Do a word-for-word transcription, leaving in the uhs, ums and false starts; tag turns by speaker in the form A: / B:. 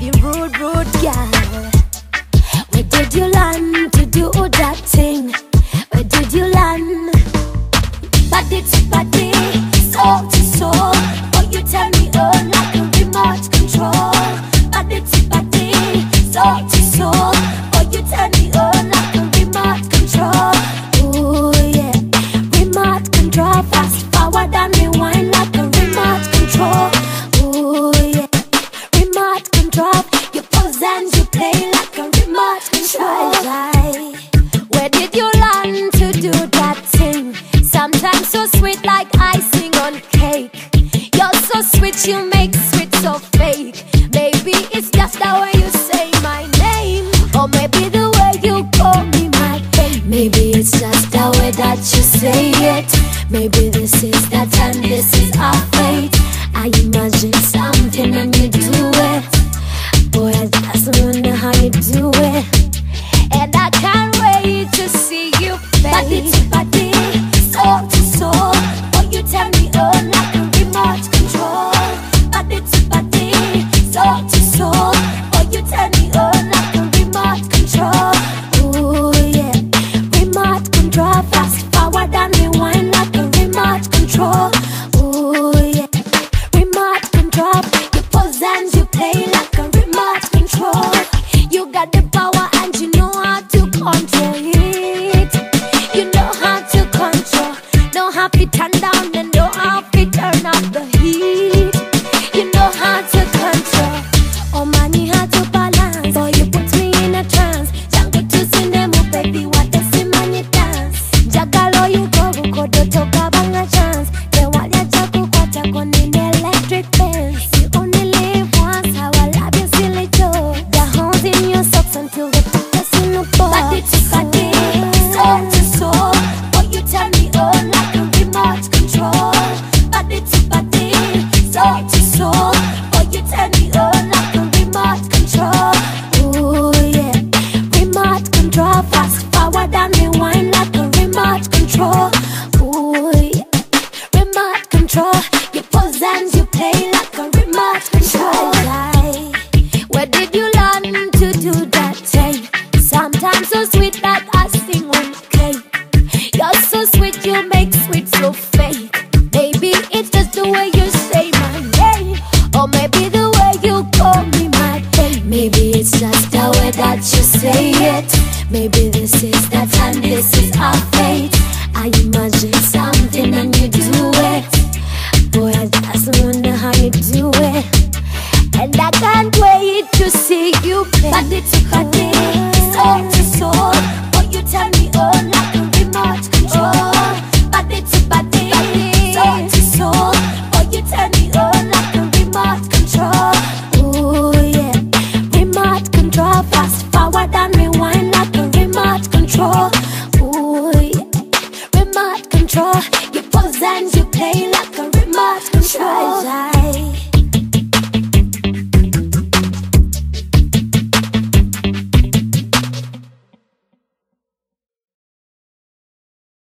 A: the rude, rude girl. Where did you learn to do that thing? Where did you learn? Body to body, soul to soul. Oh, you tell me oh like a remote control. Body to body, soul to soul. Oh, you tell me oh like a remote control. Oh yeah, remote control. Fast forward and rewind like a remote control. Oh yeah, remote control. You pose and you play like a remote control. Where did you learn to do that thing? Sometimes so sweet like icing on cake. You're so sweet, you make sweet so fake. Maybe it's just the way you say my name, or maybe the way you call me my babe. Maybe it's just the way that you say it. Maybe this is that and this is our fate. I imagine something and you do it. Boy, I just wonder how you do it. And I can't wait to see you face. Body to body, soul to soul. Oh, you tell me oh like a remote control. Body to body, soul to soul. Oh, you tell me oh like a remote control. Oh yeah, remote control. Fast forward and rewind like a remote control. Oh yeah, remote control. You pose and you play like a remote control. You got the power and you know how to control it. You know how to control. Know how to turn down and know how to turn up the heat. You know how to control. Oh man, you how to balance. Boy, you put me in a trance. Jungle to cinema, baby, what the sim man you dance. Jagalo you go, go do toka banga chance. They want ya jago kwa jago in electric fence. You only live once, how I love you silly Joe. The holes in your socks until they put us in the ball. Body to body, soul to soul. Oh, you tell me oh like a remote control. Body to body, soul to soul. Oh, you tell me oh like a remote control. Oh yeah, remote control. Fast forward and rewind like a remote control. Oh yeah, remote control. You pose and you play like a remote control. Where did you learn to do that thing? Sometimes so sweet like icing on cake. You're so sweet, you make sweet so fake. Maybe it's just the way you